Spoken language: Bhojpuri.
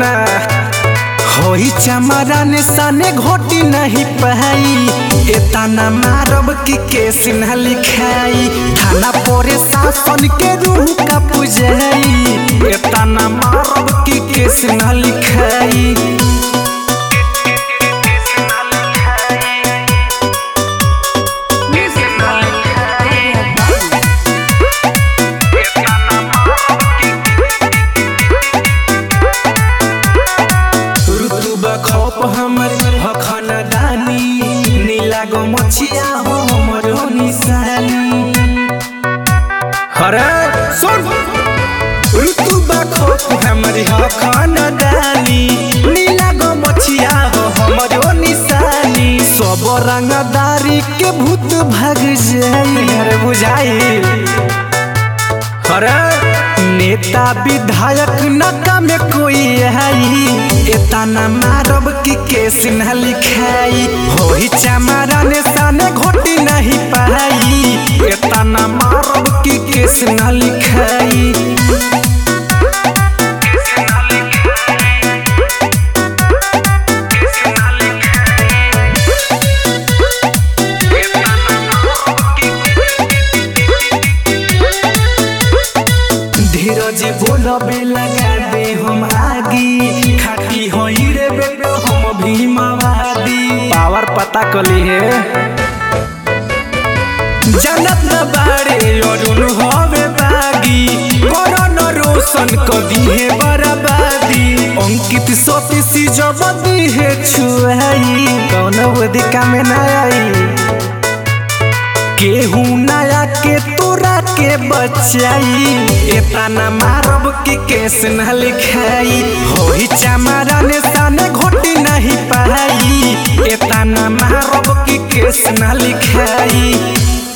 ना होई चमरा ने साने घोटी नहीं पाई एतना मारब की केस न लिखाई थाना पोरे शासन के रूह का पुजाई एतना मारब की केस न लिखाई खौफ हमर हखना दानी नीला गो मछिया हो हमर निशानी हरे सुन ऋतुबा खौफ हमर हखना दानी नीला गो मछिया हो हमर निशानी सब रंगदारी के भूत भाग जाई रे बुझाई हरे नेता विधायक नका में कोई आई एतना मारब की केस न लिखाई होई चमारा ने साने घोटी नहीं पाई एतना मारब की केस न लिखाई धीरज बोलबे लगा दे हम आगी खाटी होई रे बेटो हम भीमावादी पावर पता कली है जनत न बारे अरुण होवे बागी करण रोशन कदी है बर्बादी अंकित सतीसी जबदी है छुआई कौन वदिका में ना आई केहू नया के तोरा के बचाई एतना मारब की केस न लिखाई होई चमारा ने साने घोटी नहीं पाई एतना मारब की केस न लिखाई।